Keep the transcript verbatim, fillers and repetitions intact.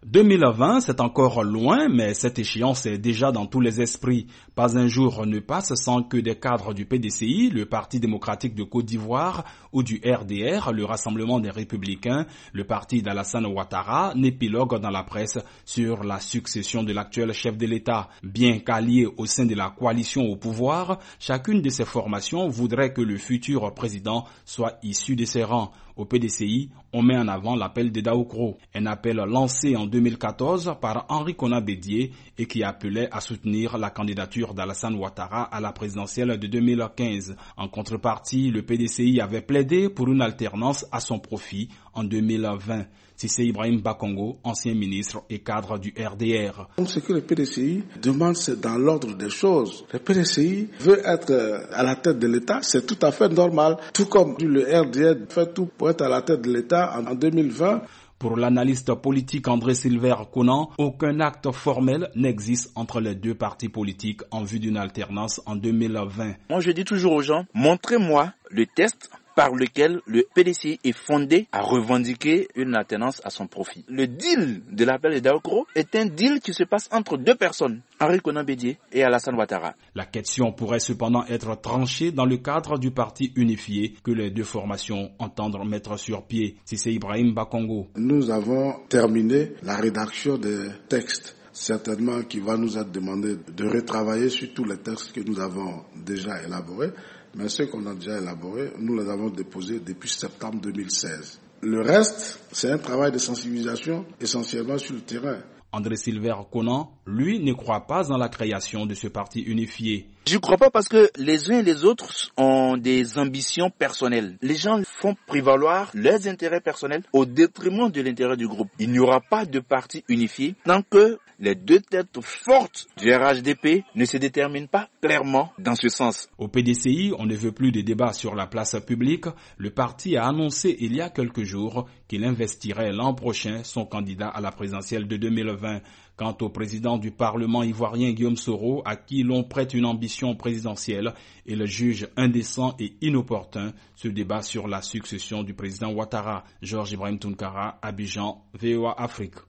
deux mille vingt, c'est encore loin, mais cette échéance est déjà dans tous les esprits. Pas un jour ne passe sans que des cadres du P D C I, le Parti démocratique de Côte d'Ivoire, ou du R D R, le Rassemblement des Républicains, le parti d'Alassane Ouattara, n'épiloguent dans la presse sur la succession de l'actuel chef de l'État. Bien qu'alliés au sein de la coalition au pouvoir, chacune de ces formations voudrait que le futur président soit issu de ses rangs. Au P D C I, on met en avant l'appel de Daoukro, un appel lancé en deux mille quatorze par Henri Konan Bédié et qui appelait à soutenir la candidature d'Alassane Ouattara à la présidentielle de deux mille quinze. En contrepartie, le P D C I avait plaidé pour une alternance à son profit en deux mille vingt. Cissé Ibrahim Bakongo, ancien ministre et cadre du R D R. Ce que le P D C I demande, c'est dans l'ordre des choses. Le P D C I veut être à la tête de l'État, c'est tout à fait normal. Tout comme le R D R fait tout pour être à la tête de l'État en deux mille vingt. Pour l'analyste politique André Sylvain Konan, aucun acte formel n'existe entre les deux partis politiques en vue d'une alternance en deux mille vingt. Moi, je dis toujours aux gens, montrez-moi le test par lequel le P D C I est fondé à revendiquer une alternance à son profit. Le deal de l'appel de Daoukro est un deal qui se passe entre deux personnes, Henri Konan Bédié et Alassane Ouattara. La question pourrait cependant être tranchée dans le cadre du parti unifié que les deux formations entendent mettre sur pied. C'est Ibrahim Bakongo. Nous avons terminé la rédaction des textes. Certainement qu'il va nous être demandé de retravailler sur tous les textes que nous avons déjà élaborés. Mais ceux qu'on a déjà élaborés, nous les avons déposés depuis septembre deux mille seize. Le reste, c'est un travail de sensibilisation essentiellement sur le terrain. André Sylvain Konan, lui, ne croit pas en la création de ce parti unifié. Je ne crois pas parce que les uns et les autres ont des ambitions personnelles. Les gens font prévaloir leurs intérêts personnels au détriment de l'intérêt du groupe. Il n'y aura pas de parti unifié tant que les deux têtes fortes du R H D P ne se déterminent pas clairement dans ce sens. Au P D C I, on ne veut plus de débats sur la place publique. Le parti a annoncé il y a quelques jours qu'il investirait l'an prochain son candidat à la présidentielle de deux mille vingt. Quant au président du Parlement ivoirien Guillaume Soro, à qui l'on prête une ambition présidentielle et le juge indécent et inopportun, ce débat sur la succession du président Ouattara. Georges Ibrahim Tounkara, Abidjan, V O A Afrique.